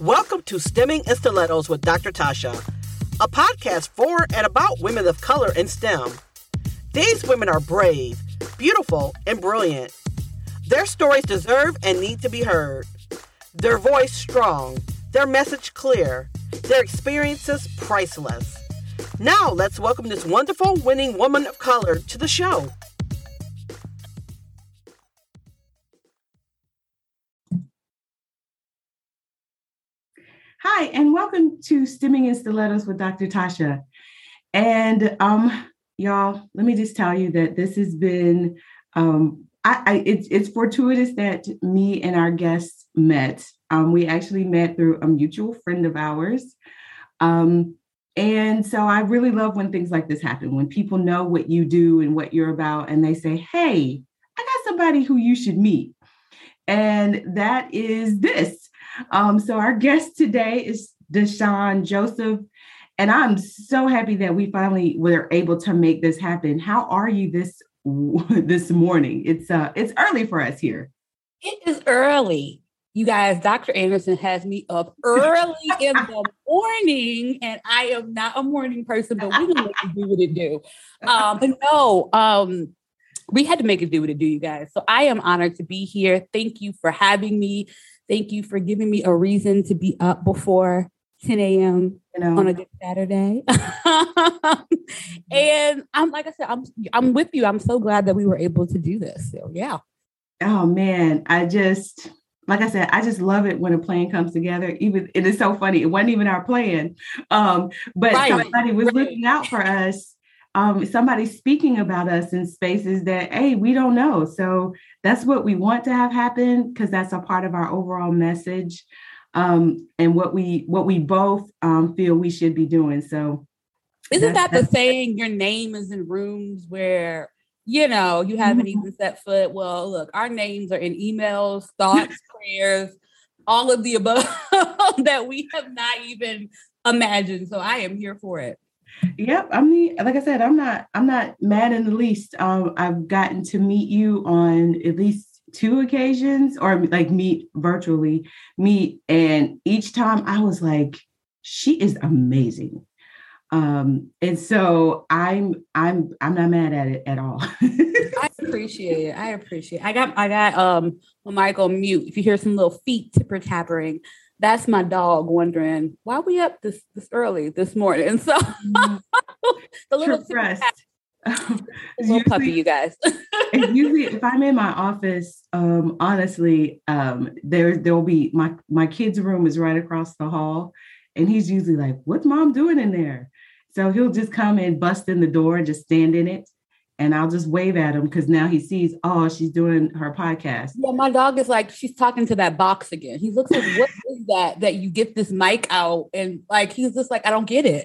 Welcome to Stemming in Stilettos with Dr. Tasha, a podcast for and about women of color in STEM. These women are brave, beautiful, and brilliant. Their stories deserve and need to be heard. Their voice strong, their message clear, their experiences priceless. Now let's welcome this wonderful winning woman of color to the show. Hi, and welcome to Stemming in Stilettos with Dr. Tasha. And y'all, let me just tell you that this has been, it's fortuitous that me and our guests met. We actually met through a mutual friend of ours. And so I really love when things like this happen, when people know what you do and what you're about, and they say, hey, I got somebody who you should meet. And that is this. So our guest today is Deshawn Joseph, and I'm so happy that we finally were able to make this happen. How are you this morning? It's early for us here. It is early. You guys, Dr. Anderson has me up early in the morning, and I am not a morning person, but we're going to do what it do. We had to make it do what it do, you guys. So I am honored to be here. Thank you for having me. Thank you for giving me a reason to be up before 10 a.m. On a good Saturday. And I'm with you. I'm so glad that we were able to do this. So yeah. Oh man, I just love it when a plan comes together. Even it is so funny. It wasn't even our plan. But somebody was looking out for us. Somebody speaking about us in spaces that, hey, we don't know. So that's what we want to have happen, because that's a part of our overall message, and what we both feel we should be doing. So isn't that the saying, your name is in rooms where, you haven't even set foot? Well, look, our names are in emails, thoughts, prayers, all of the above that we have not even imagined. So I am here for it. Yep. I mean, like I said, I'm not mad in the least. I've gotten to meet you on at least 2 occasions, or like virtually meet. And each time I was like, she is amazing. And so I'm not mad at it at all. I appreciate it. I got my mic on mute. If you hear some little feet tipper tappering, that's my dog wondering why we up this early this morning. So the little puppy, you guys. And usually, if I'm in my office, honestly, there'll be my kid's room is right across the hall, and he's usually like, "What's mom doing in there?" So he'll just come and bust in the door and just stand in it. And I'll just wave at him because now he sees, oh, she's doing her podcast. Yeah, my dog is like, she's talking to that box again. He looks like, what is that you get this mic out? And like, he's just like, I don't get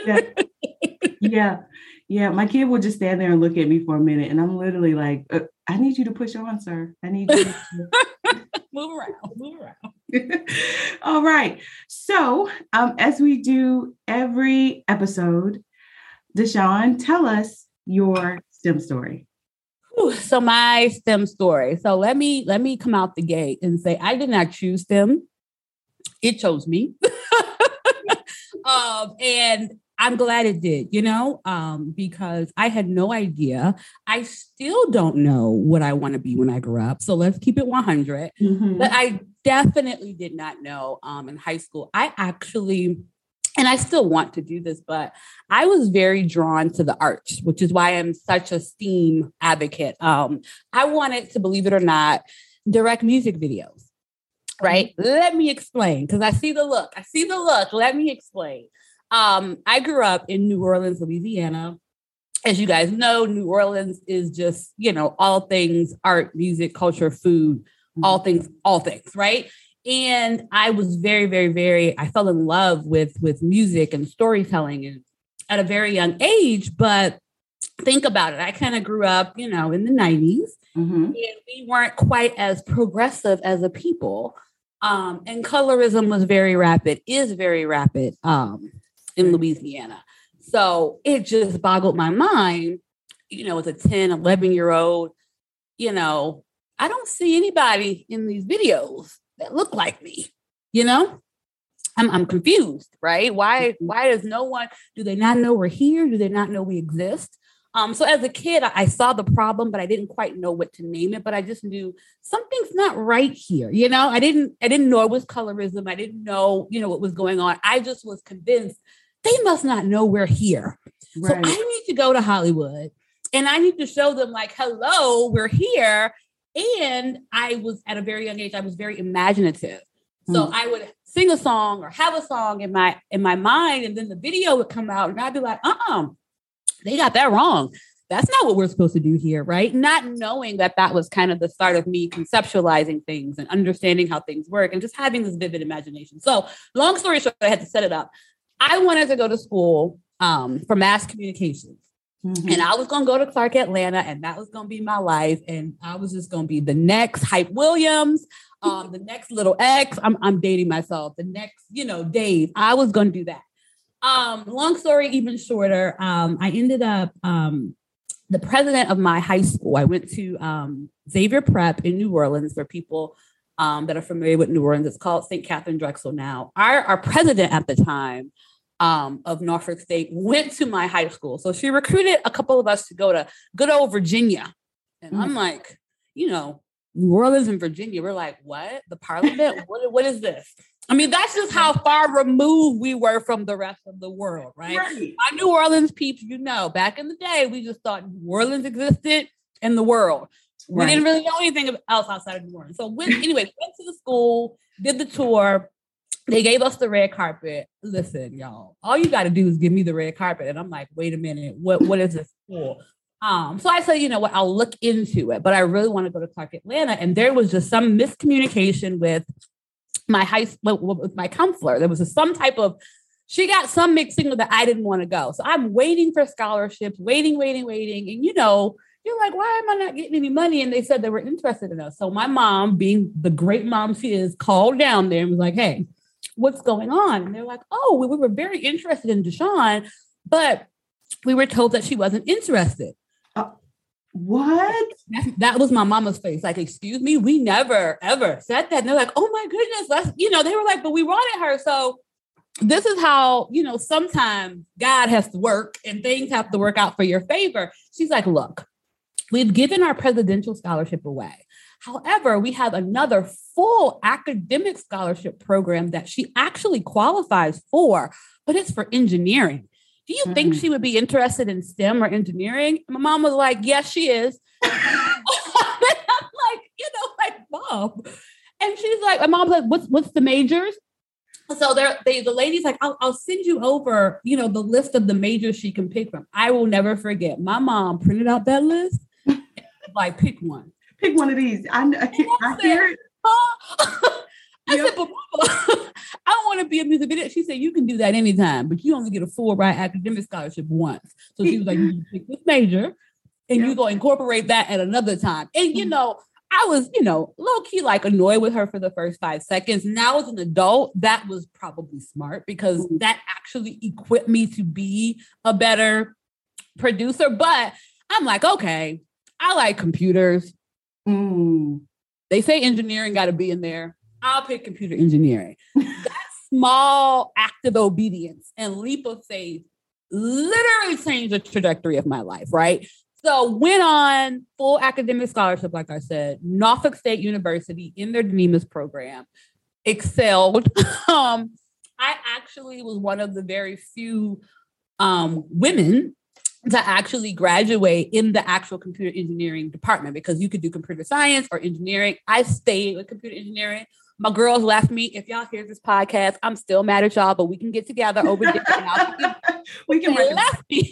it. Yeah. My kid will just stand there and look at me for a minute. And I'm literally like, I need you to push on, sir. I need you to move around. All right. So as we do every episode, Deshawn, tell us your STEM story. So my STEM story. So let me come out the gate and say I did not choose STEM. It chose me. And I'm glad it did, because I had no idea. I still don't know what I want to be when I grow up. So let's keep it 100. Mm-hmm. But I definitely did not know in high school. And I still want to do this, but I was very drawn to the arts, which is why I'm such a STEAM advocate. I wanted to, believe it or not, direct music videos, right? Let me explain, because I see the look. Let me explain. I grew up in New Orleans, Louisiana. As you guys know, New Orleans is just, all things art, music, culture, food, all things, right? And I was very, very, very, I fell in love with music and storytelling and at a very young age. But think about it. I kind of grew up, in the 90s, and we weren't quite as progressive as a people. And colorism was is very rapid in Louisiana. So it just boggled my mind, as a 10, 11-year-old, I don't see anybody in these videos that look like me, I'm confused, right? Why does no one, do they not know we're here? Do they not know we exist? So as a kid, I saw the problem, but I didn't quite know what to name it. But I just knew something's not right here. You know, I didn't know it was colorism. I didn't know, what was going on. I just was convinced they must not know we're here. Right. So I need to go to Hollywood and I need to show them like, hello, we're here. And I was at a very young age, I was very imaginative. So I would sing a song or have a song in my mind, and then the video would come out and I'd be like, they got that wrong. That's not what we're supposed to do here, right? Not knowing that was kind of the start of me conceptualizing things and understanding how things work and just having this vivid imagination. So long story short, I had to set it up. I wanted to go to school for mass communications. Mm-hmm. And I was going to go to Clark Atlanta, and that was going to be my life. And I was just going to be the next Hype Williams, the next Little X. I'm dating myself. The next, Dave. I was going to do that. Long story, even shorter. I ended up the president of my high school. I went to Xavier Prep in New Orleans. For people that are familiar with New Orleans, it's called St. Catherine Drexel now. Our president at the time of Norfolk State went to my high school. So she recruited a couple of us to go to good old Virginia. And I'm like, New Orleans and Virginia. We're like, what? The Parliament? What is this? I mean, that's just how far removed we were from the rest of the world, right? My New Orleans peeps, back in the day, we just thought New Orleans existed in the world. We didn't really know anything else outside of New Orleans. So went to the school, did the tour. They gave us the red carpet. Listen, y'all, all you got to do is give me the red carpet. And I'm like, wait a minute, what is this for? So I said, you know what, I'll look into it, but I really want to go to Clark Atlanta. And there was just some miscommunication with my with my counselor. There was some type of, she got some mixed signal that I didn't want to go. So I'm waiting for scholarships, waiting. And you're like, why am I not getting any money? And they said they were interested in us. So my mom, being the great mom she is, called down there and was like, hey, what's going on? And they're like, oh, we were very interested in Deshawn, but we were told that she wasn't interested. What? That was my mama's face. Like, excuse me, we never, ever said that. And they're like, oh my goodness. They were like, but we wanted her. So this is how, sometimes God has to work and things have to work out for your favor. She's like, look, we've given our presidential scholarship away. However, we have another full academic scholarship program that she actually qualifies for, but it's for engineering. Do you think she would be interested in STEM or engineering? My mom was like, yes, she is. I'm like, Mom. And she's like, my mom's like, what's the majors? So the lady's like, I'll send you over, the list of the majors she can pick from. I will never forget. My mom printed out that list. Like, pick one. Pick one of these. I hear it. I said, but Mama, I don't want to be a music video. She said, you can do that anytime, but you only get a full ride academic scholarship once. So she was like, you pick this major and you go incorporate that at another time. And, I was, low key, like annoyed with her for the first 5 seconds. Now as an adult, that was probably smart because that actually equipped me to be a better producer. But I'm like, okay, I like computers. They say engineering got to be in there. I'll pick computer engineering. That small act of obedience and leap of faith literally changed the trajectory of my life, right? So went on full academic scholarship, like I said, Norfolk State University in their DNEMIS program, excelled. I actually was one of the very few women to actually graduate in the actual computer engineering department because you could do computer science or engineering. I stayed with computer engineering. My girls left me. If y'all hear this podcast, I'm still mad at y'all, but we can get together over dinner. We can left me.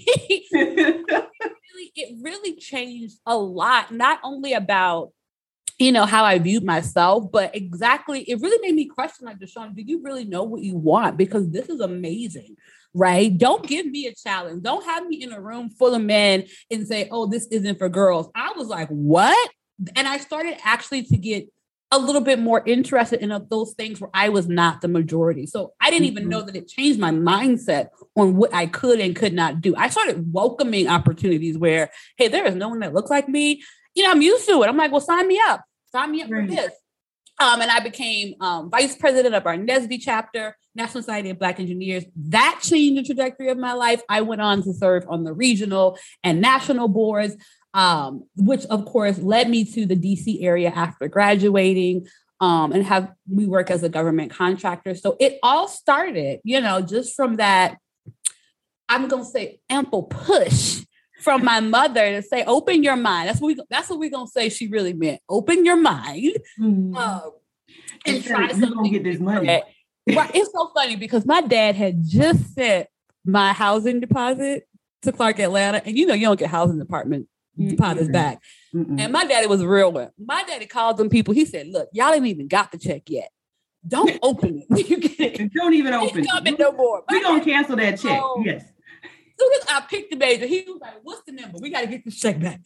It really changed a lot, not only about, how I viewed myself, but exactly, it really made me question, like, Deshawn, do you really know what you want? Because this is amazing, right? Don't give me a challenge. Don't have me in a room full of men and say, oh, this isn't for girls. I was like, what? And I started actually to get a little bit more interested in those things where I was not the majority. So I didn't even know that it changed my mindset on what I could and could not do. I started welcoming opportunities where, hey, there is no one that looks like me. I'm used to it. I'm like, well, sign me up for this. And I became vice president of our NSBE chapter, National Society of Black Engineers. That changed the trajectory of my life. I went on to serve on the regional and national boards, which of course led me to the DC area after graduating, and we work as a government contractor. So it all started, just from that, I'm going to say, ample push from my mother to say, open your mind. That's what we're going to say she really meant. Open your mind. And try something. Get this money. Right. It's so funny because my dad had just sent my housing deposit to Clark Atlanta. And you don't get housing deposits back. Mm-mm. And my daddy was a real one. My daddy called them people. He said, look, y'all ain't even got the check yet. Don't open it. You get it. Don't even open it. No more. We're going to cancel that check. Yes. As soon as I picked the major, he was like, what's the number? We got to get this check back.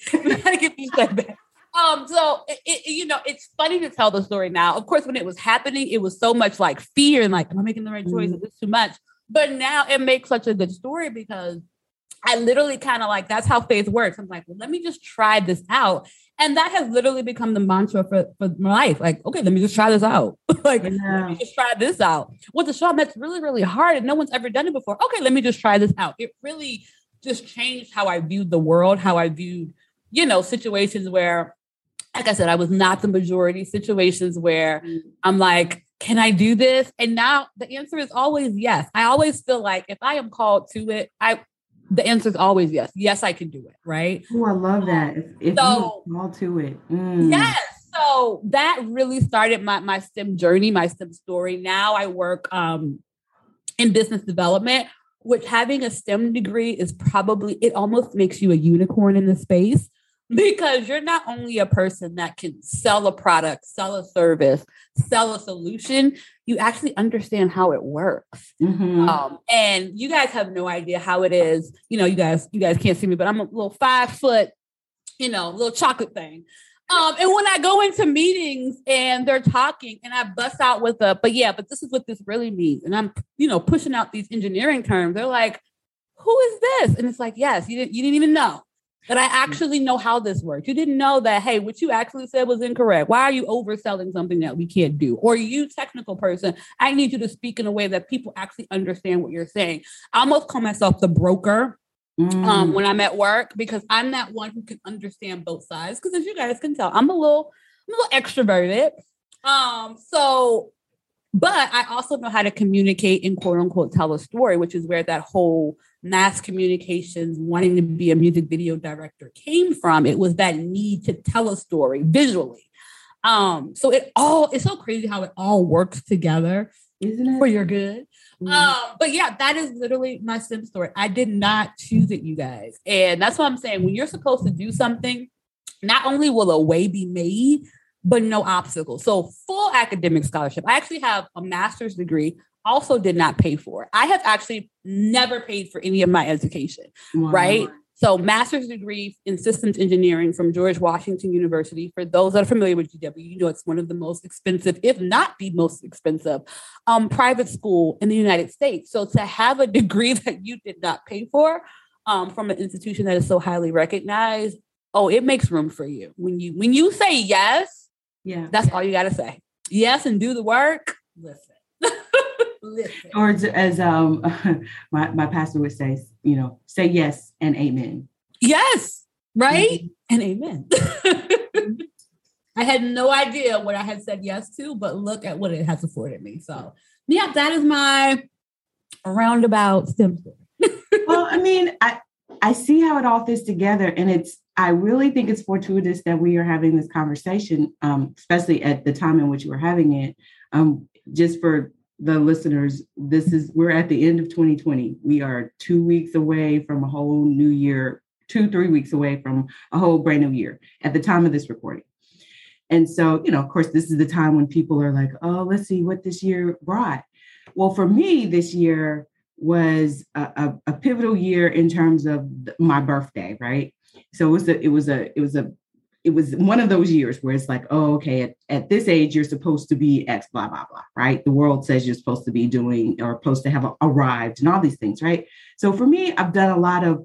So it's funny to tell the story now. Of course, when it was happening, it was so much like fear and like, am I making the right choice? Is this too much? But now it makes such a good story because I literally kind of like, that's how faith works. I'm like, well, let me just try this out. And that has literally become the mantra for my life. Like, okay, let me just try this out. Let me just try this out. Well, Deshawn, that's really, really hard and no one's ever done it before. Okay, let me just try this out. It really just changed how I viewed the world, how I viewed, situations where, like I said, I was not the majority, situations where I'm like, can I do this? And now the answer is always yes. I always feel like if I am called to it, the answer is always yes. Yes, I can do it. Right. Oh, I love that. If you call to it. Yes. So that really started my STEM journey, my STEM story. Now I work in business development, which having a STEM degree is it almost makes you a unicorn in the space because you're not only a person that can sell a product, sell a service, sell a solution, you actually understand how it works. Mm-hmm. And you guys have no idea how it is. You guys can't see me, but I'm a little 5 foot, little chocolate thing. And when I go into meetings and they're talking and I bust out with but this is what this really means. And I'm, pushing out these engineering terms. They're like, who is this? And it's like, yes, you didn't even know that I actually know how this works. You didn't know that, hey, what you actually said was incorrect. Why are you overselling something that we can't do? Or you technical person, I need you to speak in a way that people actually understand what you're saying. I almost call myself the broker when I'm at work because I'm that one who can understand both sides. Because as you guys can tell, I'm a little extroverted. But I also know how to communicate and quote unquote tell a story, which is where that whole mass communications, wanting to be a music video director came from. It was that need to tell a story visually. So it's so crazy how it all works together, isn't it? For your good. But yeah, that is literally my STEM story. I did not choose it, you guys. And that's what I'm saying. When you're supposed to do something, not only will a way be made, but no obstacles. So full academic scholarship. I actually have a master's degree, also did not pay for it. I have actually never paid for any of my education, right? So master's degree in systems engineering from George Washington University. For those that are familiar with GW, it's one of the most expensive, if not the most expensive, private school in the United States. So to have a degree that you did not pay for from an institution that is so highly recognized, it makes room for you. When you say yes, that's all you got to say. Yes, and do the work. Listen. Or as my pastor would say, say yes and amen. Yes, right? Mm-hmm. And amen. I had no idea what I had said yes to, but look at what it has afforded me. So, yeah, that is my roundabout STEM story. Well, I mean, I see how it all fits together, and I really think it's fortuitous that we are having this conversation, especially at the time in which we're having it. Just for the listeners, we're at the end of 2020. We are 2 weeks away from a whole new year, 2-3 weeks away from a whole brand new year at the time of this recording. And so, of course, this is the time when people are like, oh, let's see what this year brought. Well, for me, this year was a pivotal year in terms of my birthday, right? So it was one of those years where it's like, oh, okay, at this age, you're supposed to be X, blah, blah, blah, right? The world says you're supposed to be doing or supposed to have arrived and all these things, right? So for me, I've done a lot of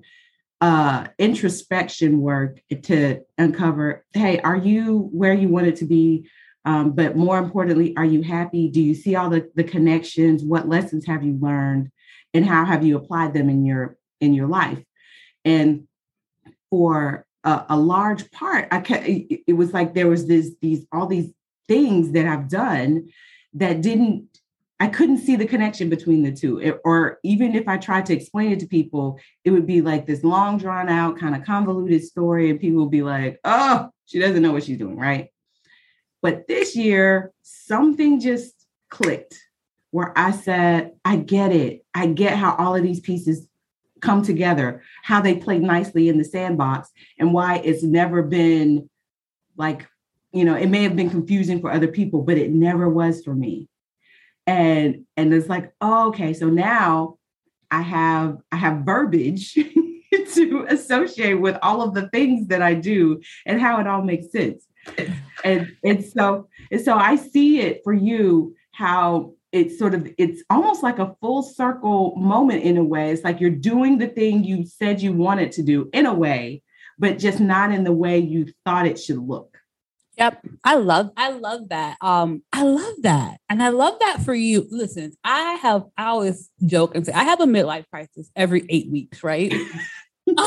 introspection work to uncover, hey, are you where you wanted to be But more importantly, are you happy? Do you see all the connections? What lessons have you learned? And how have you applied them in your life? And for a large part, it was like there was all these things that I've done that I couldn't see the connection between the two. Or even if I tried to explain it to people, it would be like this long drawn out kind of convoluted story. And people would be like, oh, she doesn't know what she's doing, right? But this year, something just clicked where I said, I get it. I get how all of these pieces come together, how they play nicely in the sandbox, and why it's never been like, it may have been confusing for other people, but it never was for me. And it's like, oh, okay, so now I have verbiage to associate with all of the things that I do and how it all makes sense. And so I see it for you, how it's almost like a full circle moment in a way. It's like you're doing the thing you said you wanted to do in a way, but just not in the way you thought it should look. Yep. I love that. I love that. And I love that for you. Listen, I always joke and say, I have a midlife crisis every 8 weeks, right? And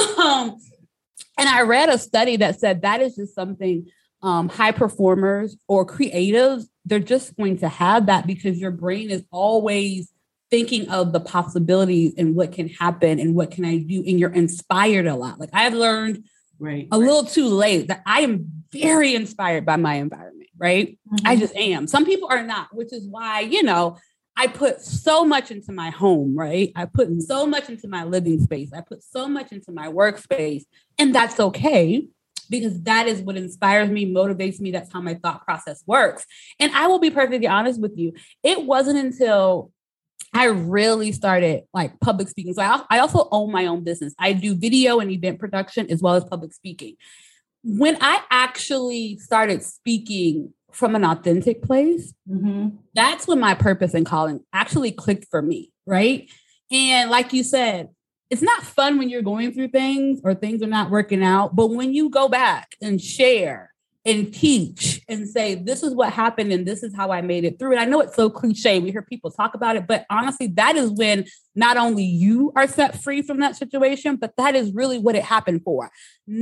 I read a study that said that is just something high performers or creatives, they're just going to have that because your brain is always thinking of the possibilities and what can happen and what can I do. And you're inspired a lot. Like I've learned a little too late that I am very inspired by my environment, right? Mm-hmm. I just am. Some people are not, which is why, I put so much into my home, right? I put so much into my living space. I put so much into my workspace, and that's okay because that is what inspires me, motivates me. That's how my thought process works. And I will be perfectly honest with you. It wasn't until I really started like public speaking. So I also own my own business. I do video and event production as well as public speaking. When I actually started speaking from an authentic place, mm-hmm. that's when my purpose and calling actually clicked for me, right? And like you said, it's not fun when you're going through things or things are not working out, but when you go back and share and teach and say, this is what happened and this is how I made it through. And I know it's so cliche. We hear people talk about it, but honestly, that is when not only you are set free from that situation, but that is really what it happened for.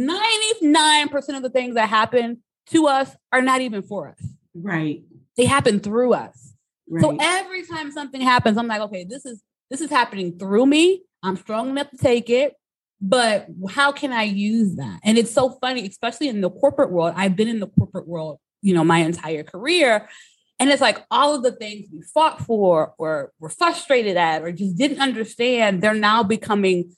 99% of the things that happen to us are not even for us. Right. They happen through us. Right. So every time something happens, I'm like, okay, this is happening through me. I'm strong enough to take it. But how can I use that? And it's so funny, especially in the corporate world. I've been in the corporate world, my entire career. And it's like all of the things we fought for or were frustrated at or just didn't understand, they're now becoming,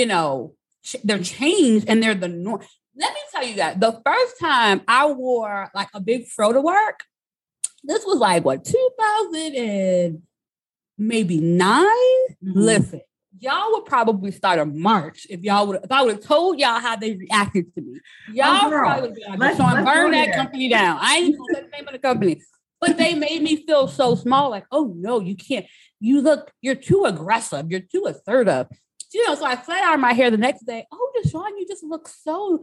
they're changed and they're the norm. Let me tell you that the first time I wore like a big fro to work, this was like 2000 and maybe 9. Mm-hmm. Listen. Y'all would probably start a march if I would have told y'all how they reacted to me. Y'all probably would be like, let's burn that company down. I ain't gonna say the name of the company. But they made me feel so small, like, oh no, you can't. You're too aggressive, you're too assertive. So I flat ironed my hair the next day. Oh, Deshawn, you just look so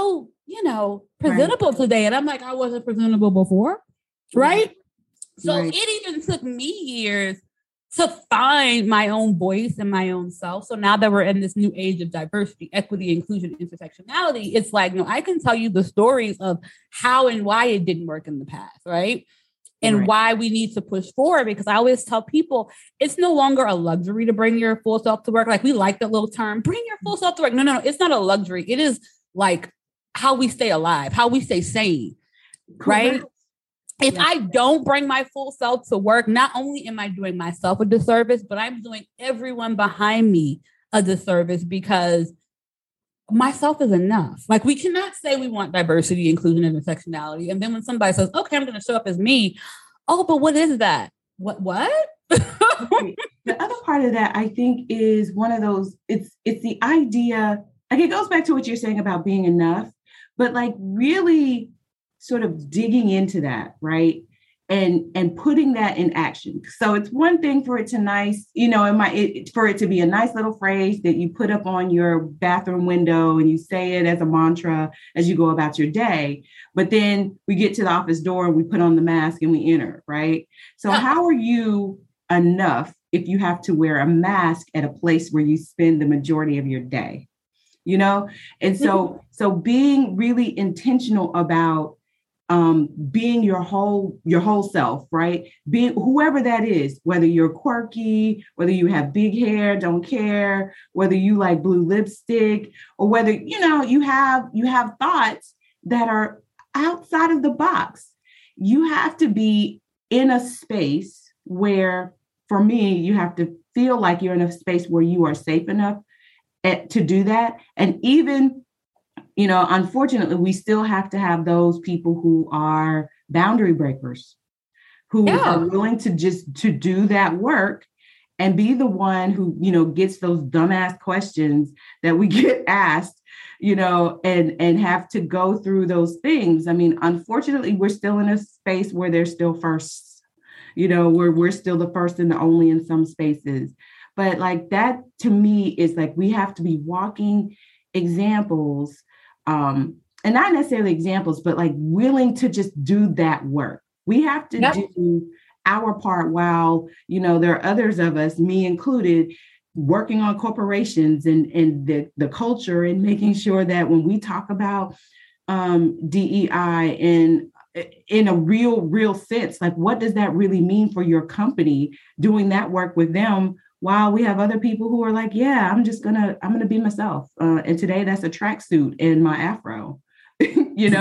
presentable today. And I'm like, I wasn't presentable before, right? So it even took me years to find my own voice and my own self. So now that we're in this new age of diversity, equity, inclusion, intersectionality, it's like, I can tell you the stories of how and why it didn't work in the past, right? And why we need to push forward, because I always tell people it's no longer a luxury to bring your full self to work. Like we like that little term, bring your full self to work. No, it's not a luxury. It is like how we stay alive, how we stay sane, right? If I don't bring my full self to work, not only am I doing myself a disservice, but I'm doing everyone behind me a disservice because myself is enough. Like we cannot say we want diversity, inclusion, and intersectionality. And then when somebody says, okay, I'm going to show up as me. Oh, but what is that? What? The other part of that, I think, is one of those, it's the idea, like it goes back to what you're saying about being enough, but like really sort of digging into that, right? and putting that in action. So it's one thing for it to for it to be a nice little phrase that you put up on your bathroom window and you say it as a mantra as you go about your day. But then we get to the office door and we put on the mask and we enter, right? So how are you enough if you have to wear a mask at a place where you spend the majority of your day? And so being really intentional about being your whole self, right? Being whoever that is, whether you're quirky, whether you have big hair, don't care, whether you like blue lipstick, or whether, you have thoughts that are outside of the box. You have to be in a space where, for me, you have to feel like you're in a space where you are safe enough to do that. And even, unfortunately, we still have to have those people who are boundary breakers, who are willing to do that work and be the one who, gets those dumbass questions that we get asked, and have to go through those things. I mean, unfortunately, we're still in a space where there's still firsts, we're still the first and the only in some spaces. But like that, to me, is like we have to be walking examples, and not necessarily examples, but like willing to just do that work. We have to do our part while, there are others of us, me included, working on corporations and the culture and making sure that when we talk about DEI in a real sense, like what does that really mean for your company, doing that work with them, while we have other people who are like, yeah, I'm gonna be myself. And today that's a tracksuit and my afro, And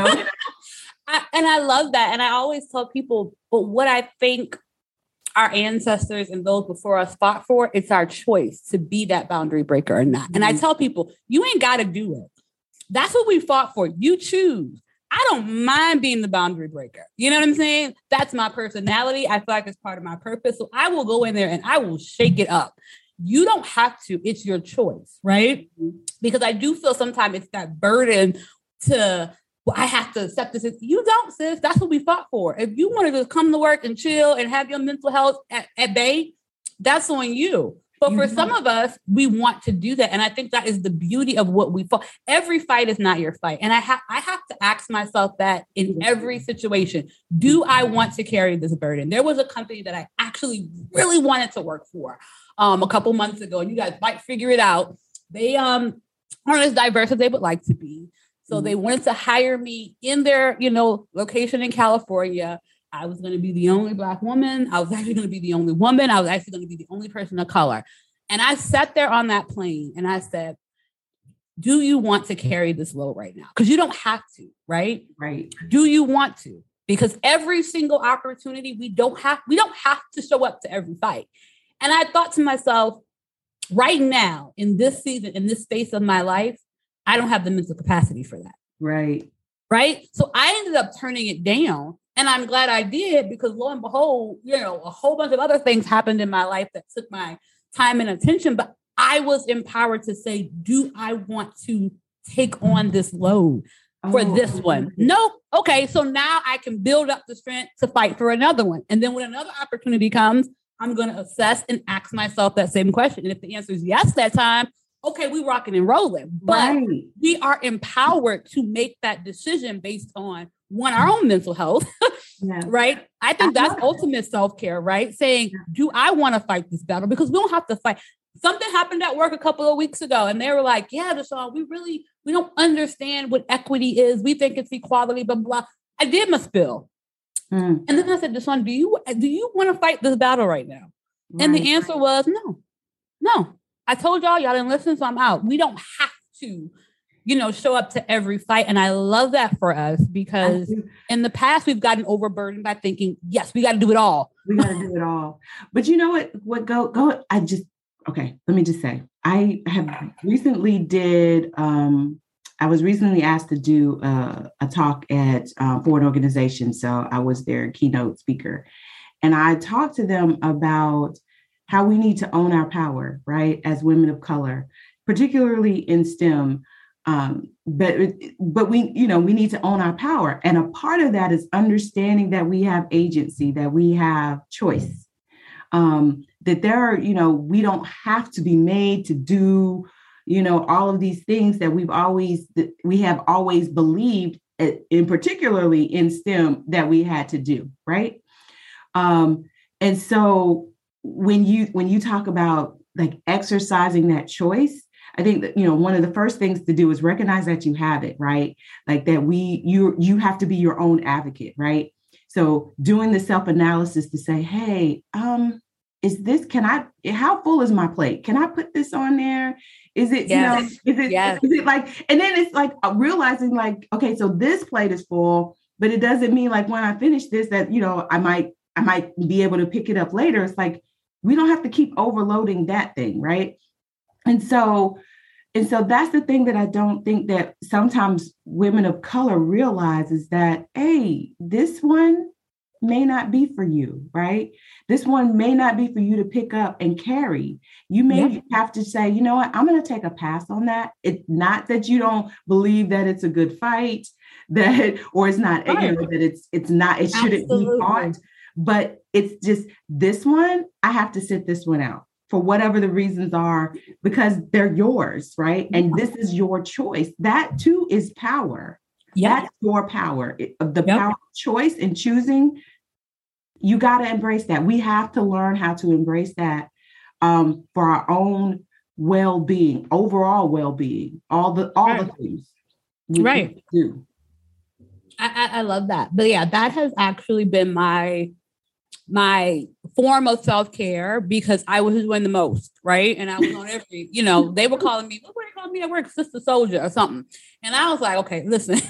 I love that. And I always tell people, but what I think our ancestors and those before us fought for, it's our choice to be that boundary breaker or not. And I tell people, you ain't got to do it. That's what we fought for. You choose. I don't mind being the boundary breaker. You know what I'm saying? That's my personality. I feel like it's part of my purpose. So I will go in there and I will shake it up. You don't have to. It's your choice, right? Because I do feel sometimes it's that burden to, well, I have to accept this. You don't, sis. That's what we fought for. If you want to just come to work and chill and have your mental health at bay, that's on you. But for some of us, we want to do that. And I think that is the beauty of what we fought. Every fight is not your fight. And I have to ask myself that in every situation. Do I want to carry this burden? There was a company that I actually really wanted to work for a couple months ago. And you guys might figure it out. They aren't as diverse as they would like to be. So they wanted to hire me in their, location in California. I was going to be the only Black woman. I was actually going to be the only woman. I was actually going to be the only person of color. And I sat there on that plane and I said, do you want to carry this load right now? Because you don't have to, right? Right. Do you want to? Because every single opportunity, we don't have to show up to every fight. And I thought to myself, right now, in this season, in this space of my life, I don't have the mental capacity for that. Right. Right. So I ended up turning it down. And I'm glad I did, because lo and behold, a whole bunch of other things happened in my life that took my time and attention. But I was empowered to say, do I want to take on this load for this one? No. Okay. So now I can build up the strength to fight for another one. And then when another opportunity comes, I'm going to assess and ask myself that same question. And if the answer is yes that time, okay, we rocking and rolling. But we are empowered to make that decision based on our own mental health, right? I think that's ultimate self-care, right? Saying, do I want to fight this battle? Because we don't have to fight. Something happened at work a couple of weeks ago, and they were like, yeah, Deshaun, we don't understand what equity is. We think it's equality, blah, blah. I did my spill. And then I said, Deshaun, do you want to fight this battle right now? Right. And the answer was no. I told y'all didn't listen, so I'm out. We don't have to, show up to every fight. And I love that for us, because in the past, we've gotten overburdened by thinking, yes, we got to do it all. We got to do it all. But you know what, let me just say, I have recently I was recently asked to do a talk for an organization. So I was their keynote speaker. And I talked to them about how we need to own our power, right? As women of color, particularly in STEM. But we, we need to own our power. And a part of that is understanding that we have agency, that we have choice, that there are, we don't have to be made to do, all of these things that we have always believed, in particularly in STEM, that we had to do. Right. And so when you talk about like exercising that choice, I think that, one of the first things to do is recognize that you have it, right? Like that you have to be your own advocate, right? So doing the self-analysis to say, hey, how full is my plate? Can I put this on there? Is it, yes. Is it like, and then it's like realizing like, okay, so this plate is full, but it doesn't mean like when I finish this, that, I might be able to pick it up later. It's like, we don't have to keep overloading that thing, right? And so that's the thing that I don't think that sometimes women of color realize is that, hey, this one may not be for you, right? This one may not be for you to pick up and carry. You may have to say, you know what, I'm going to take a pass on that. It's not that you don't believe that it's a good fight, or it's not, that it's not, it shouldn't be fought, but it's just this one, I have to sit this one out. For whatever the reasons are, because they're yours, right? And this is your choice. That too is power. Yeah. That's your power. The power of choice and choosing, you got to embrace that. We have to learn how to embrace that for our own well-being, overall well-being, all the things we do. I love that. But yeah, that has actually been my form of self-care, because I was doing the most, right? And I was on every, they were calling me, what were they calling me at work? Sister Soldier or something. And I was like, okay, listen,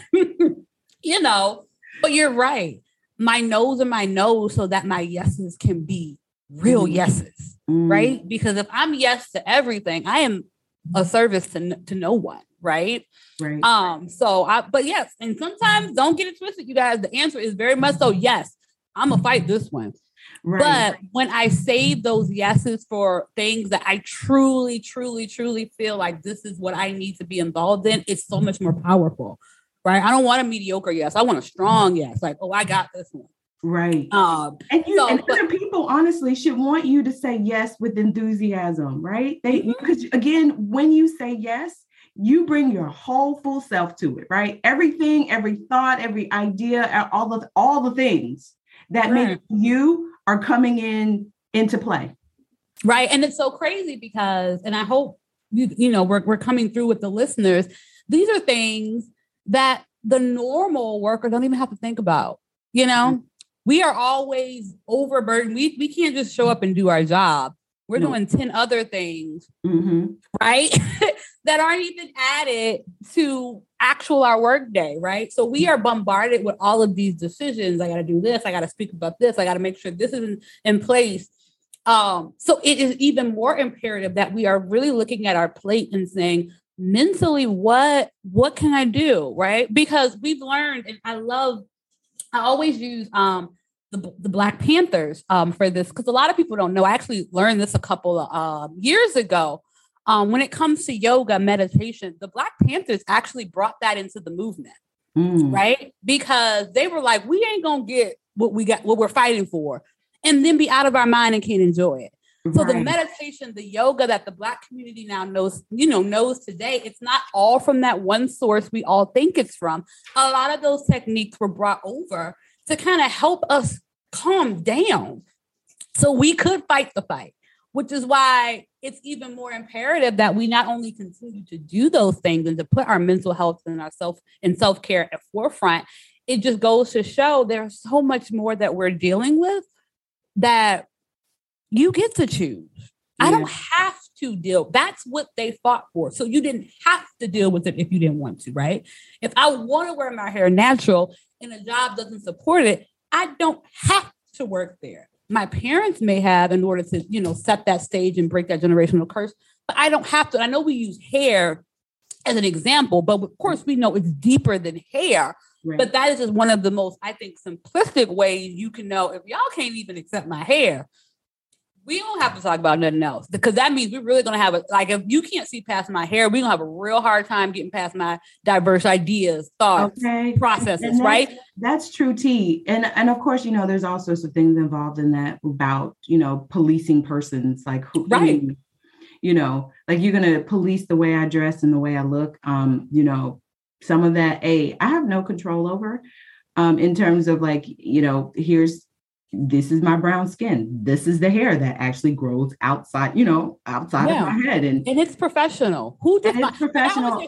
but you're right. My no's are my no's so that my yeses can be real yeses, right? Because if I'm yes to everything, I am a service to no one, right? Right. But yes, and sometimes don't get it twisted, you guys. The answer is very much so yes. I'm gonna fight this one. Right. But when I save those yeses for things that I truly, truly, truly feel like this is what I need to be involved in, it's so much more powerful, right? I don't want a mediocre yes. I want a strong yes. Like, oh, I got this one. Right. And other people honestly should want you to say yes with enthusiasm, right? Because again, when you say yes, you bring your whole full self to it, right? Everything, every thought, every idea, all the things that make you are coming into play. Right. And it's so crazy because, and I hope, we're coming through with the listeners. These are things that the normal worker don't even have to think about. We are always overburdened. We can't just show up and do our job. We're doing 10 other things, right? that aren't even added to our work day, right? So we are bombarded with all of these decisions. I got to do this. I got to speak about this. I got to make sure this is in place. So it is even more imperative that we are really looking at our plate and saying, mentally, what can I do, right? Because we've learned, and I always use the Black Panthers for this, because a lot of people don't know. I actually learned this a couple of years ago. When it comes to yoga, meditation, the Black Panthers actually brought that into the movement, right? Because they were like, we ain't gonna get what we're fighting for, and then be out of our mind and can't enjoy it. So the meditation, the yoga that the Black community now knows today, it's not all from that one source we all think it's from. A lot of those techniques were brought over to kind of help us calm down so we could fight the fight, which is why it's even more imperative that we not only continue to do those things and to put our mental health and our self-care at forefront. It just goes to show there's so much more that we're dealing with that you get to choose. Yeah. I don't have to deal. That's what they fought for. So you didn't have to deal with it if you didn't want to, right? If I want to wear my hair natural and a job doesn't support it, I don't have to work there. My parents may have in order to, set that stage and break that generational curse, but I don't have to. I know we use hair as an example, but of course we know it's deeper than hair. Right. But that is just one of the most, I think, simplistic ways you can know if y'all can't even accept my hair, We don't have to talk about nothing else because that means we're really going to have if you can't see past my hair, we're going to have a real hard time getting past my diverse ideas, thoughts, processes, right? That's true, T. And of course, there's all sorts of things involved in that about, policing persons, like who, right. Like you're going to police the way I dress and the way I look. Some of that, I have no control over in terms of this is my brown skin. This is the hair that actually grows outside of my head. And it's professional. Who defines professional?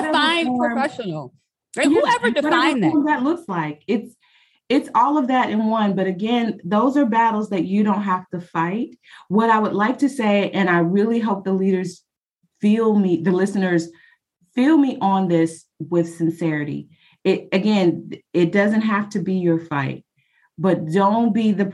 Right? Whoever defined that. That looks like it's all of that in one. But again, those are battles that you don't have to fight. What I would like to say, and I really hope the listeners feel me on this with sincerity. It doesn't have to be your fight. But don't be the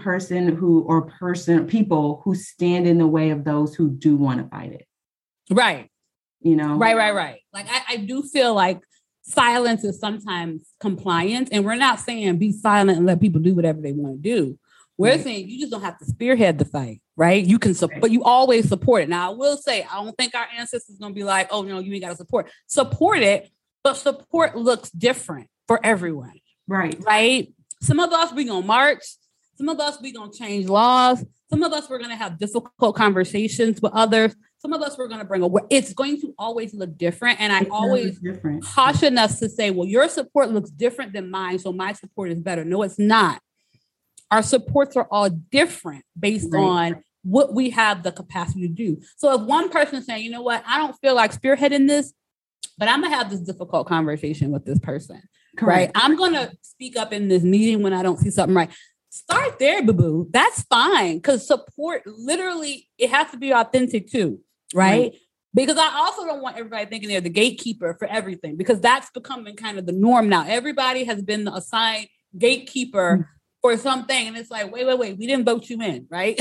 people who stand in the way of those who do want to fight it. Right. Right. Like I do feel like silence is sometimes compliance, and we're not saying be silent and let people do whatever they want to do. We're saying you just don't have to spearhead the fight, right? You can support, but you always support it. Now I will say, I don't think our ancestors going to be like, oh no, you ain't got to support it, but support looks different for everyone. Right. Some of us, we going to march. Some of us, we going to change laws. Some of us, we're going to have difficult conversations with others. Some of us, we're going to bring it's going to always look different. And I always caution us to say, well, your support looks different than mine, so my support is better. No, it's not. Our supports are all different based on what we have the capacity to do. So if one person is saying, you know what, I don't feel like spearheading this, but I'm going to have this difficult conversation with this person. Correct. Right. I'm going to speak up in this meeting when I don't see something right. Start there, boo-boo. That's fine. Because support, literally, it has to be authentic too. Right? Because I also don't want everybody thinking they're the gatekeeper for everything, because that's becoming kind of the norm now. Everybody has been assigned gatekeeper for something. And it's like, wait, we didn't vote you in, right?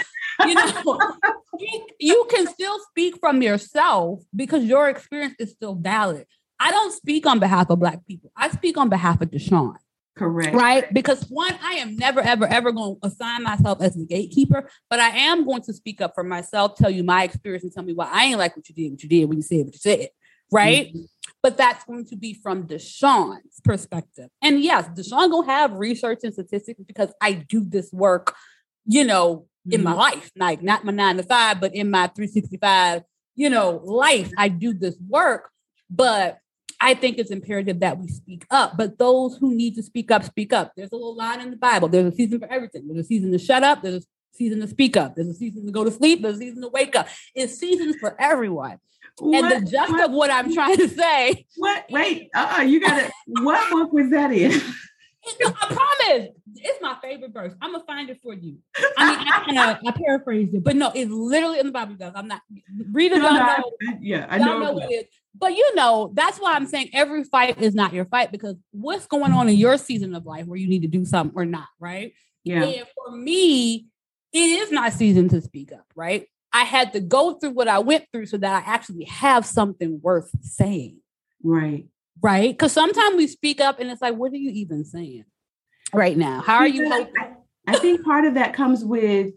You can still speak from yourself because your experience is still valid. I don't speak on behalf of Black people. I speak on behalf of Deshaun. Correct. Right? Because one, I am never, ever, ever going to assign myself as the gatekeeper, but I am going to speak up for myself, tell you my experience, and tell me why I ain't like what you did when you said what you said. Right? Mm-hmm. But that's going to be from Deshaun's perspective. And yes, Deshaun going to have research and statistics because I do this work, in my life, like not my 9 to 5, but in my 365, life, I do this work. But I think it's imperative that we speak up. But those who need to speak up, speak up. There's a little line in the Bible. There's a season for everything. There's a season to shut up. There's a season to speak up. There's a season to go to sleep. There's a season to wake up. It's seasons for everyone. And the gist of what I'm trying to say. What? Wait, you got it. What book was that in? I promise. It's my favorite verse. I'm going to find it for you. I mean, I paraphrased it, but no, it's literally in the Bible. I'm not reading. I know what it is. But that's why I'm saying every fight is not your fight, because what's going on in your season of life where you need to do something or not, right? Yeah. And for me, it is my season to speak up, right? I had to go through what I went through so that I actually have something worth saying. Right. Right? Because sometimes we speak up and it's like, what are you even saying right now? How are you hoping? I think part of that comes with,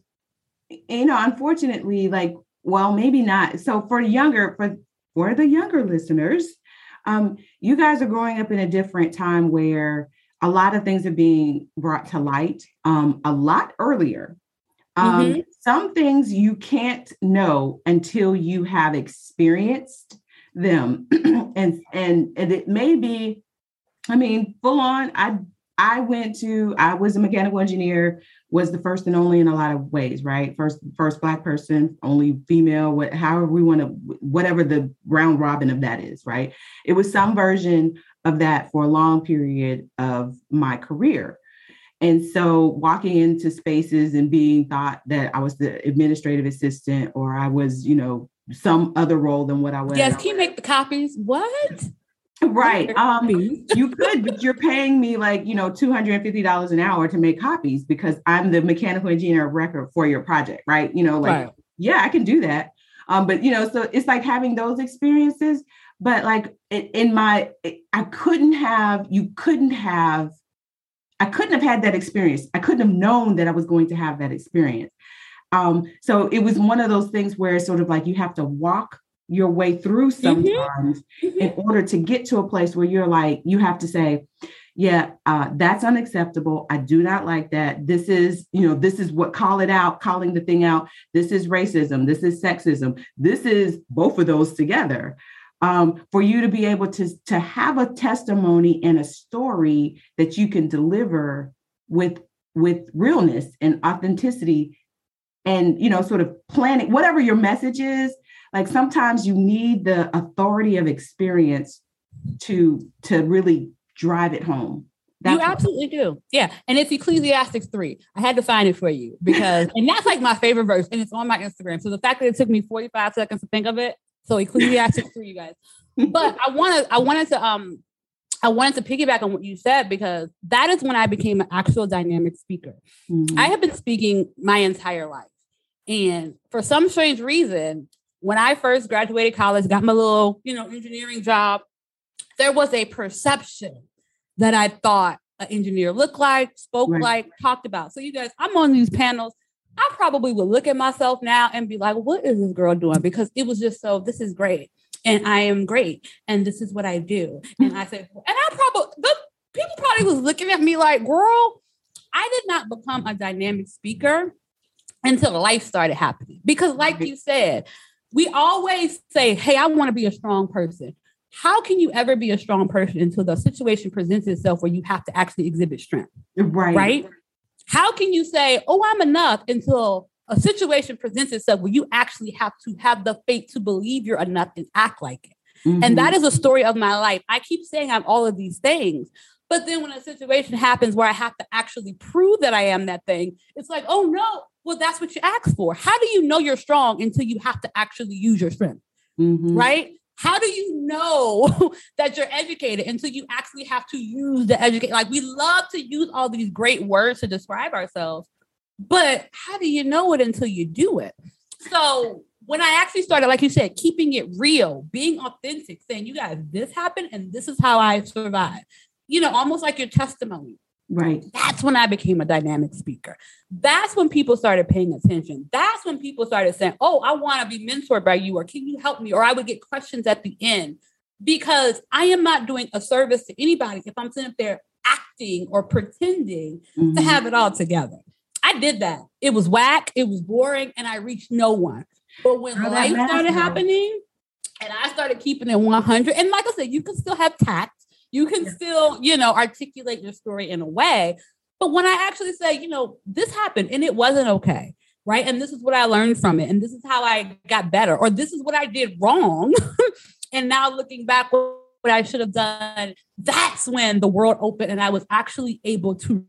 unfortunately, maybe not. So for the younger listeners, you guys are growing up in a different time where a lot of things are being brought to light a lot earlier. Some things you can't know until you have experienced them. and it may be, full on. I was a mechanical engineer, was the first and only in a lot of ways, right? First Black person, only female, whatever the round robin of that is, right? It was some version of that for a long period of my career. And so walking into spaces and being thought that I was the administrative assistant, or I was, some other role than what I was. Yes, can you make the copies? What? Right. You could, but you're paying me $250 an hour to make copies because I'm the mechanical engineer of record for your project, right? Right. Yeah, I can do that. But so it's like having those experiences, but I couldn't have had that experience. I couldn't have known that I was going to have that experience. So it was one of those things where it's sort of like you have to walk your way through sometimes in order to get to a place where you're like, you have to say, yeah, that's unacceptable. I do not like that. This is what, call it out, calling the thing out. This is racism. This is sexism. This is both of those together. For you to be able to have a testimony and a story that you can deliver with realness and authenticity and, sort of planning, whatever your message is. Like sometimes you need the authority of experience to really drive it home. You absolutely do. Yeah. And it's Ecclesiastes 3. I had to find it for you and that's like my favorite verse and it's on my Instagram. So the fact that it took me 45 seconds to think of it. So Ecclesiastes 3, you guys. But I wanted to piggyback on what you said, because that is when I became an actual dynamic speaker. Mm-hmm. I have been speaking my entire life. And for some strange reason, when I first graduated college, got my little, engineering job, there was a perception that I thought an engineer looked like, spoke like, talked about. So you guys, I'm on these panels. I probably would look at myself now and be like, what is this girl doing? Because it was just this is great. And I am great. And this is what I do. And I said, people probably was looking at me like, girl, I did not become a dynamic speaker until life started happening. Because like you said, we always say, hey, I want to be a strong person. How can you ever be a strong person until the situation presents itself where you have to actually exhibit strength? Right? How can you say, oh, I'm enough until a situation presents itself where you actually have to have the faith to believe you're enough and act like it? Mm-hmm. And that is a story of my life. I keep saying I'm all of these things. But then when a situation happens where I have to actually prove that I am that thing, it's like, oh, no, well, that's what you asked for. How do you know you're strong until you have to actually use your strength? Mm-hmm. Right? How do you know that you're educated until you actually have to use the education? Like, we love to use all these great words to describe ourselves, but how do you know it until you do it? So when I actually started, like you said, keeping it real, being authentic, saying, you guys, this happened and this is how I survived, almost like your testimony. Right. That's when I became a dynamic speaker. That's when people started paying attention. That's when people started saying, oh, I want to be mentored by you, or can you help me? Or I would get questions at the end, because I am not doing a service to anybody if I'm sitting there acting or pretending to have it all together. I did that. It was whack. It was boring. And I reached no one. But when life started happening and I started keeping it 100, and like I said, you can still have tact. You can still, articulate your story in a way. But when I actually say, this happened and it wasn't okay, right? And this is what I learned from it. And this is how I got better. Or this is what I did wrong. And now looking back, what I should have done, that's when the world opened and I was actually able to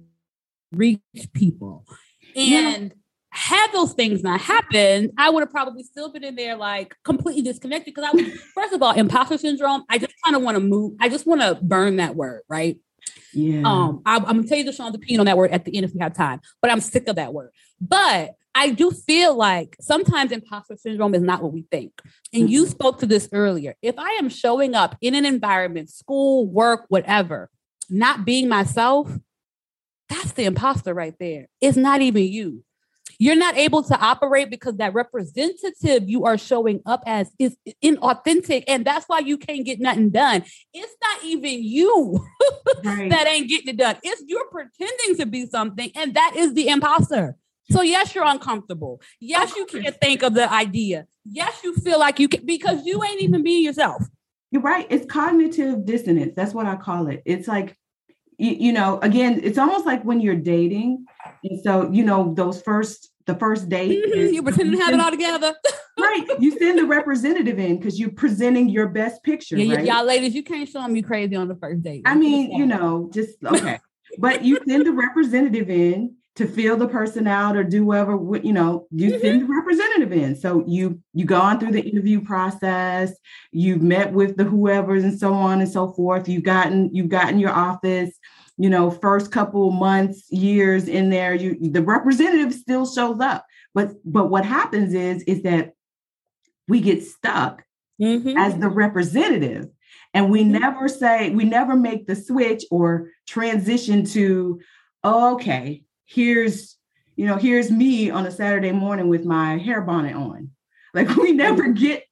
reach people. And had those things not happened, I would have probably still been in there like completely disconnected, because I was, first of all, imposter syndrome. I just kind of want to move. I just want to burn that word, right? Yeah. I'm going to tell you the Sean's opinion on that word at the end if we have time, but I'm sick of that word. But I do feel like sometimes imposter syndrome is not what we think. And you spoke to this earlier. If I am showing up in an environment, school, work, whatever, not being myself, that's the imposter right there. It's not even you. You're not able to operate because that representative you are showing up as is inauthentic. And that's why you can't get nothing done. It's not even you that ain't getting it done. It's you're pretending to be something. And that is the imposter. So yes, you're uncomfortable. Yes, you can't think of the idea. Yes, you feel like you can, because you ain't even being yourself. You're right. It's cognitive dissonance. That's what I call it. It's like, again, it's almost like when you're dating. And so, the first date. You pretend to have it all together. Right. You send the representative in because you're presenting your best picture. Yeah, right? Y'all ladies, you can't show them you crazy on the first date. I mean, just, okay. But you send the representative in to fill the person out or do whatever, you send the representative in. So you've gone through the interview process, you've met with the whoever's and so on and so forth. You've gotten your office, first couple months, years in there, the representative still shows up. But what happens is that we get stuck as the representative, and we never make the switch or transition to, okay, here's here's me on a Saturday morning with my hair bonnet on. Like we never get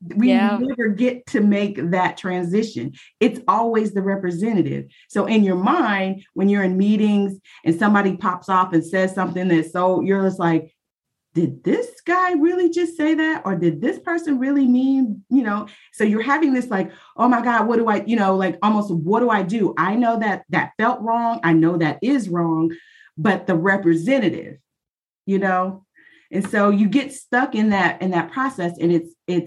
to make that transition. It's always the representative. So in your mind, when you're in meetings and somebody pops off and says something you're just like, did this guy really just say that? Or did this person really mean, so you're having this like, oh my God, what do I, almost what do I do? I know that felt wrong. I know that is wrong, but the representative, and so you get stuck in that process, and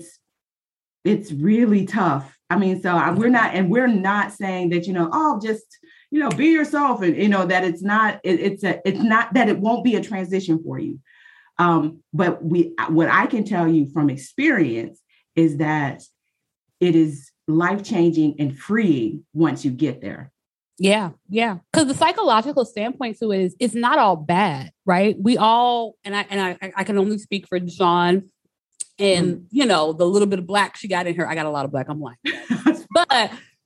it's really tough. I mean, so we're not saying that, just, be yourself, and, that it's not that it won't be a transition for you. But what I can tell you from experience is that it is life-changing and freeing once you get there. Yeah. Yeah. Because the psychological standpoint to it is, it's not all bad, right? We all, and I can only speak for Deshawn and, the little bit of Black she got in her. I got a lot of Black. I'm like, but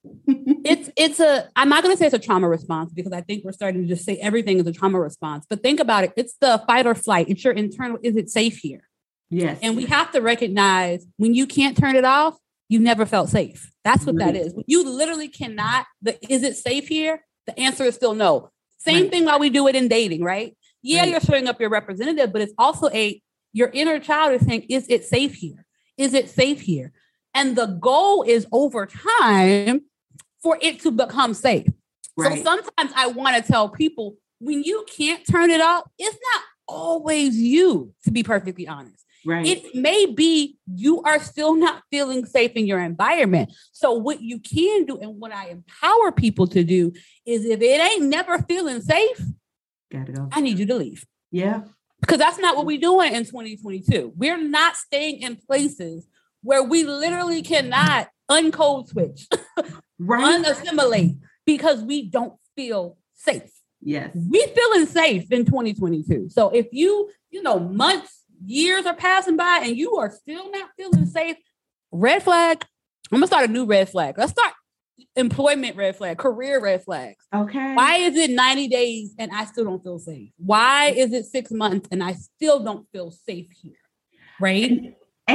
I'm not going to say it's a trauma response, because I think we're starting to just say everything is a trauma response, but think about it. It's the fight or flight. It's your internal, is it safe here? Yes. And we have to recognize when you can't turn it off, you never felt safe. That's what that is. You literally cannot, is it safe here? The answer is still no. Same thing while we do it in dating, right? Yeah, you're showing up your representative, but it's also your inner child is saying, is it safe here? Is it safe here? And the goal is over time for it to become safe. Right. So sometimes I want to tell people, when you can't turn it off, it's not always you, to be perfectly honest. Right. It may be you are still not feeling safe in your environment. So what you can do, and what I empower people to do, is if it ain't never feeling safe, gotta go. I need you to leave. Yeah. Because that's not what we're doing in 2022. We're not staying in places where we literally cannot uncode switch, unassimilate, because we don't feel safe. Yes. We feeling safe in 2022. So if months, years are passing by and you are still not feeling safe, red flag. I'm gonna start a new red flag. Let's start employment red flag, career red flags. Okay. Why is it 90 days and I still don't feel safe? Why is it 6 months and I still don't feel safe here? Right.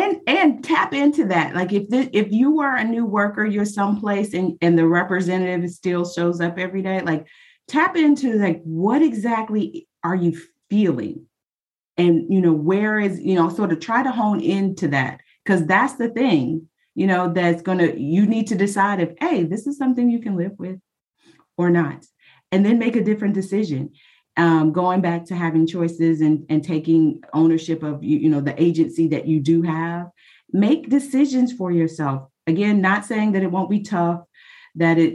And tap into that. Like if you are a new worker, you're someplace and the representative still shows up every day, like tap into like, what exactly are you feeling? And, where is, sort of try to hone into that, because that's the thing, that's you need to decide if, hey, this is something you can live with or not, and then make a different decision. Going back to having choices and taking ownership of, the agency that you do have, make decisions for yourself. Again, not saying that it won't be tough, that it,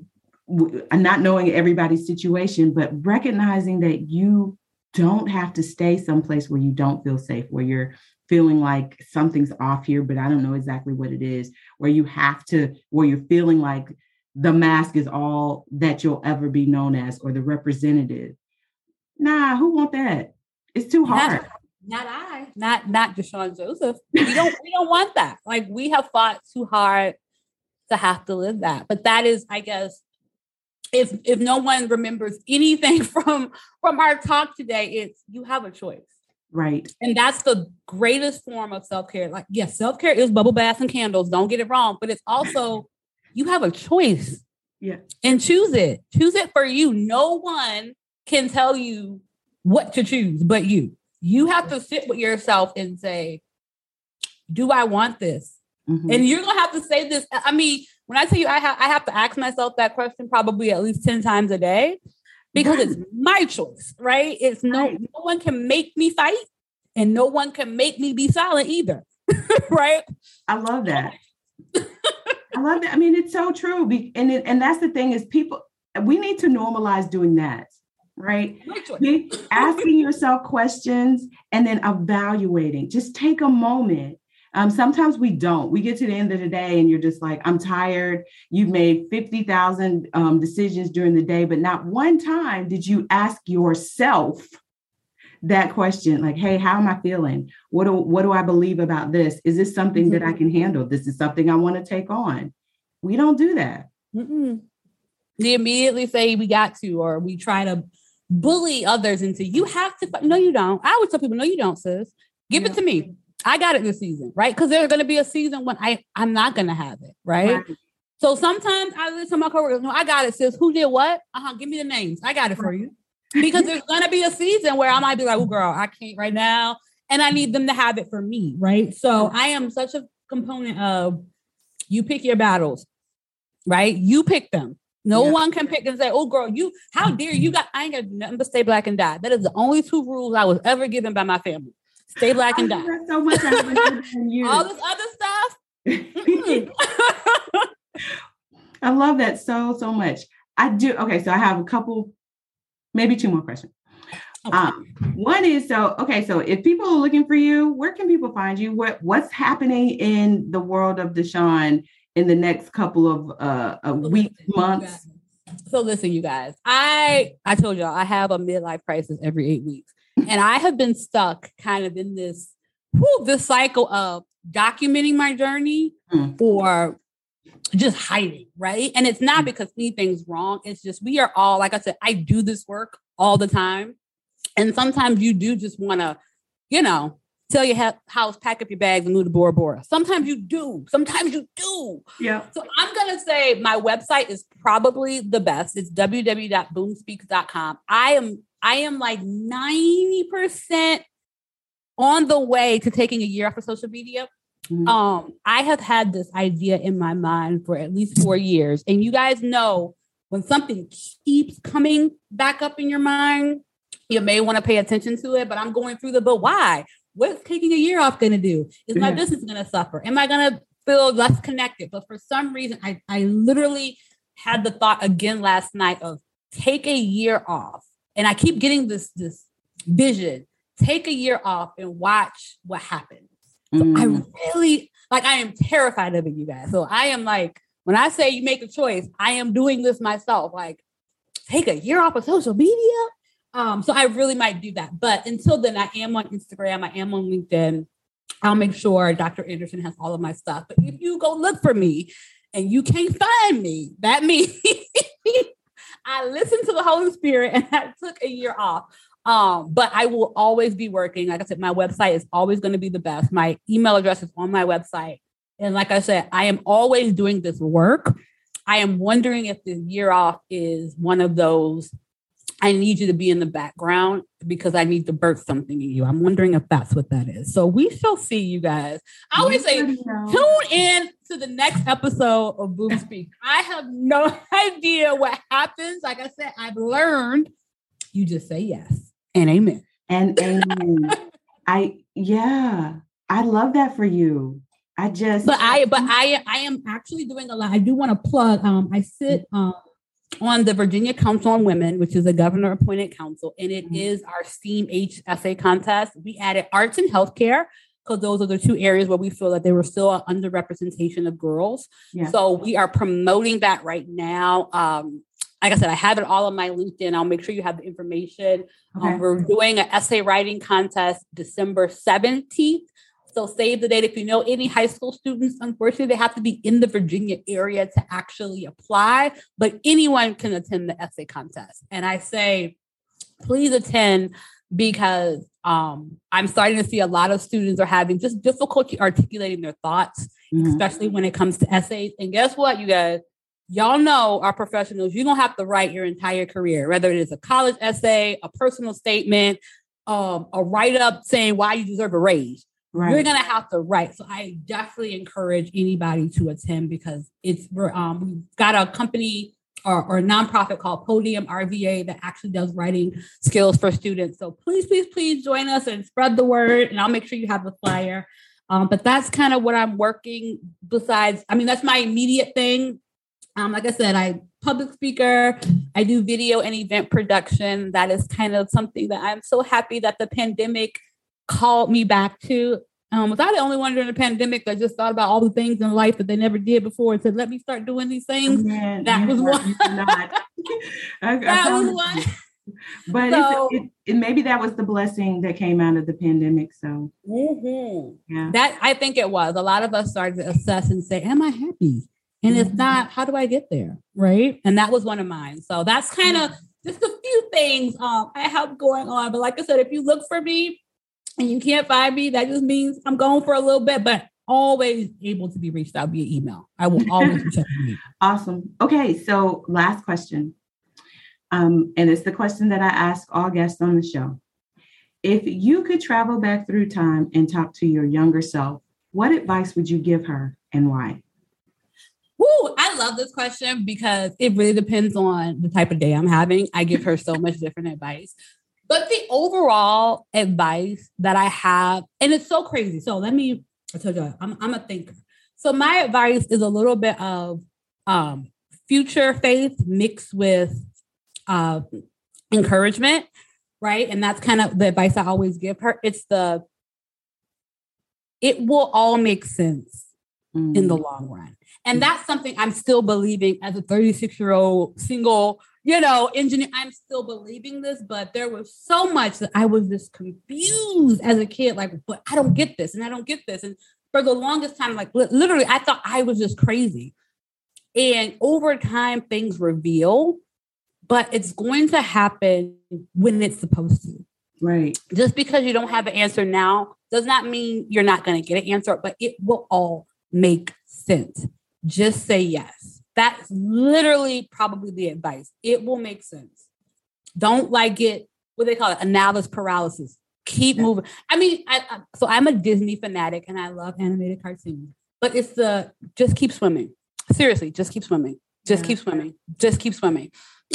not knowing everybody's situation, but recognizing that you don't have to stay someplace where you don't feel safe, where you're feeling like something's off here, but I don't know exactly what it is, where you're feeling like the mask is all that you'll ever be known as, or the representative. Nah, who want that? It's too hard. Not Deshawn Joseph. We don't want that. Like, we have fought too hard to have to live that. But that is, I guess, if no one remembers anything from our talk today, it's you have a choice. Right. And that's the greatest form of self-care. Like, yes, self-care is bubble baths and candles. Don't get it wrong. But it's also, you have a choice. Yeah. And choose it. Choose it for you. No one can tell you what to choose but you. You have to sit with yourself and say, do I want this? Mm-hmm. And you're going to have to say this. I mean, when I tell you, I have to ask myself that question probably at least 10 times a day, because it's my choice, right? It's no one can make me fight, and no one can make me be silent either. Right? I love that. I love that. I mean, it's so true. And that's the thing is, we need to normalize doing that. Right? Asking yourself questions and then evaluating. Just take a moment. Sometimes we don't. We get to the end of the day and you're just like, I'm tired. You've made 50,000 decisions during the day, but not one time did you ask yourself that question. Like, hey, how am I feeling? What do I believe about this? Is this something that I can handle? This is something I want to take on. We don't do that. Mm-mm. We immediately say we got to, or we try to bully others into you have to. No, you don't. I always tell people, no, you don't, sis. Give it to me. I got it this season, right? Because there's going to be a season when I'm not going to have it, right? So sometimes I listen to my coworkers, no, I got it, sis. Who did what? Give me the names. I got it for you. Because there's going to be a season where I might be like, oh, girl, I can't right now. And I need them to have it for me, right? So I am such a component of you pick your battles, right? You pick them. No one can pick and say, oh, girl, how dare you I ain't got nothing but stay black and die. That is the only 2 rules I was ever given by my family. Stay black and die. So much all this other stuff. I love that so much. I do. Okay, so I have a couple, maybe 2 more questions. Okay. One is, so if people are looking for you, where can people find you? What's happening in the world of Deshawn in the next couple of weeks, months? So listen, you guys, I told y'all I have a midlife crisis every 8 weeks. And I have been stuck kind of in this cycle of documenting my journey or just hiding, right? And it's not because anything's wrong. It's just we are all, like I said, I do this work all the time. And sometimes you do just want to, tell your house, pack up your bags and move to Bora Bora. Sometimes you do. Yeah. So I'm going to say my website is probably the best. It's www.boomspeaks.com. I am like 90% on the way to taking a year off of social media. Mm-hmm. I have had this idea in my mind for at least 4 years. And you guys know when something keeps coming back up in your mind, you may want to pay attention to it, but I'm going through but why? What's taking a year off going to do? Is my business going to suffer? Am I going to feel less connected? But for some reason, I literally had the thought again last night of take a year off. And I keep getting this vision, take a year off and watch what happens. So I really, I am terrified of it, you guys. So I am like, when I say you make a choice, I am doing this myself. Take a year off of social media. So I really might do that. But until then, I am on Instagram. I am on LinkedIn. I'll make sure Dr. Anderson has all of my stuff. But if you go look for me and you can't find me, that means I listened to the Holy Spirit and I took a year off. But I will always be working. Like I said, my website is always going to be the best. My email address is on my website. And like I said, I am always doing this work. I am wondering if the year off is one of those, I need you to be in the background because I need to birth something in you. I'm wondering if that's what that is. So we shall see, you guys. I always say, tune in to the next episode of Boom Speak. I have no idea what happens. Like I said, I've learned you just say yes and amen. And amen. I love that for you. But I am actually doing a lot. I do want to plug. I sit on the Virginia Council on Women, which is a governor-appointed council, and it is our STEAM H essay contest. We added arts and healthcare because those are the 2 areas where we feel that there were still an underrepresentation of girls. Yeah. So we are promoting that right now. Like I said, I have it all on my LinkedIn. I'll make sure you have the information. Okay. We're doing an essay writing contest December 17th. So save the date. If you know any high school students, unfortunately, they have to be in the Virginia area to actually apply, but anyone can attend the essay contest. And I say, please attend because I'm starting to see a lot of students are having just difficulty articulating their thoughts, especially when it comes to essays. And guess what, you guys? Y'all know our professionals, you're going to have to write your entire career, whether it is a college essay, a personal statement, a write-up saying why you deserve a raise. Right. You're going to have to write. So I definitely encourage anybody to attend because we've got a company or a nonprofit called Podium RVA that actually does writing skills for students. So please join us and spread the word. And I'll make sure you have the flyer. But that's kind of what I'm working besides. I mean, that's my immediate thing. Like I said, I'm public speaker. I do video and event production. That is kind of something that I'm so happy that the pandemic called me back to. Was I the only one during the pandemic that just thought about all the things in life that they never did before and said, let me start doing these things? That was one. That was one. But so, maybe that was the blessing that came out of the pandemic. So yeah, that I think it was. A lot of us started to assess and say, am I happy? And if not, how do I get there? Right. And that was one of mine. So that's kind of just a few things I have going on. But like I said, if you look for me and you can't find me, that just means I'm going for a little bit, but always able to be reached out via email. I will always reach out to you. Awesome. Okay, so last question. And it's the question that I ask all guests on the show. If you could travel back through time and talk to your younger self, what advice would you give her and why? Woo, I love this question because it really depends on the type of day I'm having. I give her so much different advice. But the overall advice that I have, and it's so crazy. So I told you, I'm a thinker. So my advice is a little bit of future faith mixed with encouragement, right? And that's kind of the advice I always give her. It will all make sense in the long run. And that's something I'm still believing as a 36-year-old single, engineer. I'm still believing this, but there was so much that I was just confused as a kid, like, but I don't get this and I don't get this. And for the longest time, like literally, I thought I was just crazy. And over time, things reveal, but it's going to happen when it's supposed to. Right. Just because you don't have an answer now does not mean you're not going to get an answer, but it will all make sense. Just say yes. That's literally probably the advice. It will make sense. Don't get, what they call it, analysis paralysis. Keep moving. I mean, so I'm a Disney fanatic and I love animated cartoons, but it's just keep swimming. Seriously, just keep swimming. Just keep swimming. Just keep swimming.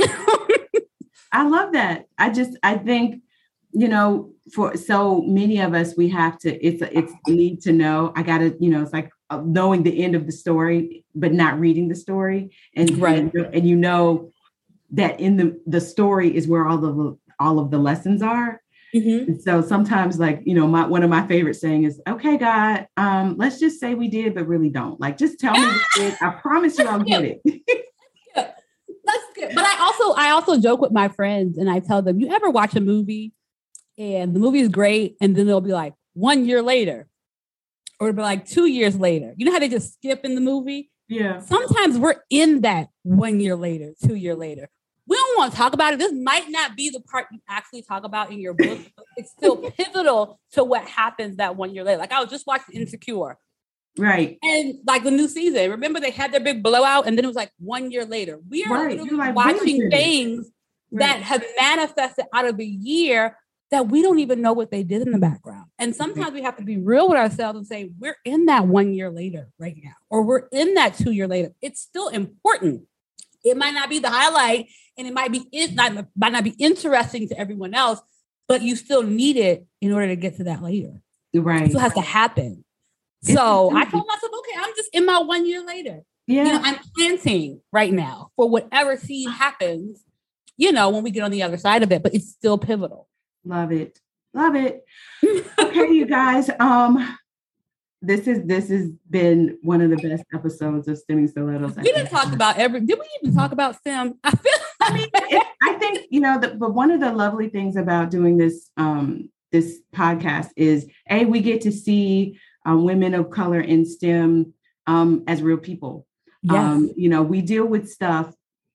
I love that. I think, for so many of us, we have to, it's need to know. I got to, it's like knowing the end of the story, but not reading the story. And right. And that in the story is where all of the lessons are. Mm-hmm. And so sometimes one of my favorite saying is, okay, God, let's just say we did, but really don't. Like, just tell me we did. I promise you I'll get it. That's good. But I also joke with my friends and I tell them, you ever watch a movie and the movie is great. And then they'll be like 1 year later, or it'll be like 2 years later. You know how they just skip in the movie? Yeah. Sometimes we're in that 1 year later, 2 year later. We don't want to talk about it. This might not be the part you actually talk about in your book, but it's still pivotal to what happens that 1 year later. Like I was just watching Insecure. Right. And like the new season, remember they had their big blowout and then it was like 1 year later. We are literally watching things that have manifested out of a year that we don't even know what they did in the background. And sometimes we have to be real with ourselves and say, we're in that 1 year later right now, or we're in that 2 year later. It's still important. It might not be the highlight and it might not be interesting to everyone else, but you still need it in order to get to that later. Right. It still has to happen. So I told myself, okay, I'm just in my 1 year later. Yeah. I'm planting right now for whatever seed happens, when we get on the other side of it, but it's still pivotal. Love it. Love it. Okay, you guys. This has been one of the best episodes of Stemming Stilettos. We didn't talk about did we even talk about STEM? I think, but one of the lovely things about doing this podcast is, we get to see women of color in STEM as real people. Yes. We deal with stuff.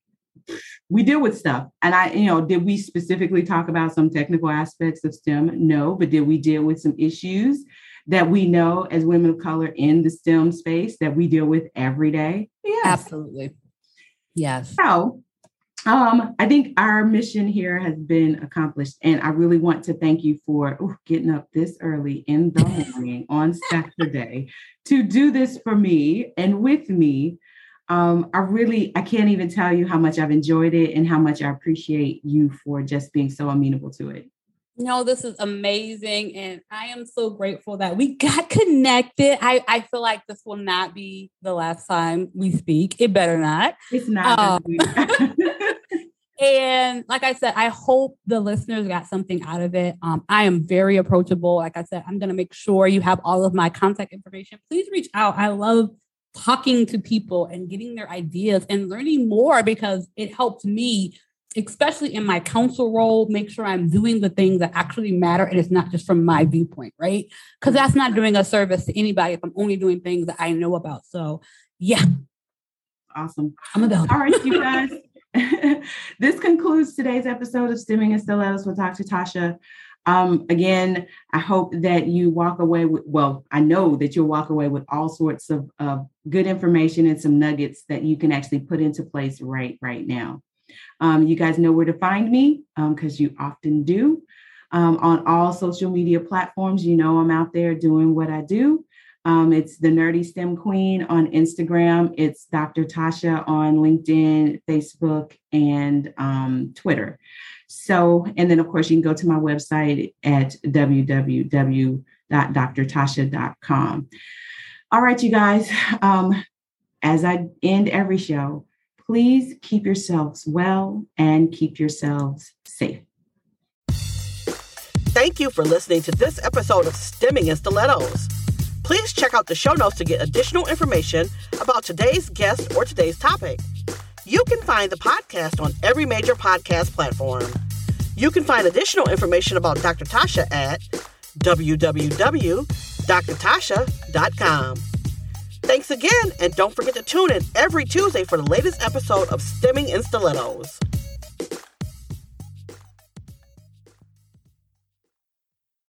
And did we specifically talk about some technical aspects of STEM? No, but did we deal with some issues that we know as women of color in the STEM space that we deal with every day? Yes. Absolutely. Yes. So I think our mission here has been accomplished. And I really want to thank you for getting up this early in the morning on Saturday to do this for me and with me. I can't even tell you how much I've enjoyed it and how much I appreciate you for just being so amenable to it. No, this is amazing. And I am so grateful that we got connected. I feel like this will not be the last time we speak. It better not. It's not. And like I said, I hope the listeners got something out of it. I am very approachable. Like I said, I'm going to make sure you have all of my contact information. Please reach out. I love talking to people and getting their ideas and learning more because it helps me, especially in my counsel role, make sure I'm doing the things that actually matter. And it's not just from my viewpoint, right? Because that's not doing a service to anybody if I'm only doing things that I know about. So yeah. Awesome. I'm about it. All right, you guys. this concludes today's episode of Stemming in Stilettos with Dr. Tasha. Again, I hope that you walk away with, I know that you'll walk away with all sorts of good information and some nuggets that you can actually put into place right now. You guys know where to find me because you often do. On all social media platforms, you know I'm out there doing what I do. It's the Nerdy STEM Queen on Instagram. It's Dr. Tasha on LinkedIn, Facebook, and Twitter. So, and then of course you can go to my website at www.drtasha.com. All right, you guys, as I end every show, please keep yourselves well and keep yourselves safe. Thank you for listening to this episode of Stemming in Stilettos. Please check out the show notes to get additional information about today's guest or today's topic. You can find the podcast on every major podcast platform. You can find additional information about Dr. Tasha at www.drtasha.com. Thanks again, and don't forget to tune in every Tuesday for the latest episode of Stemming in Stilettos.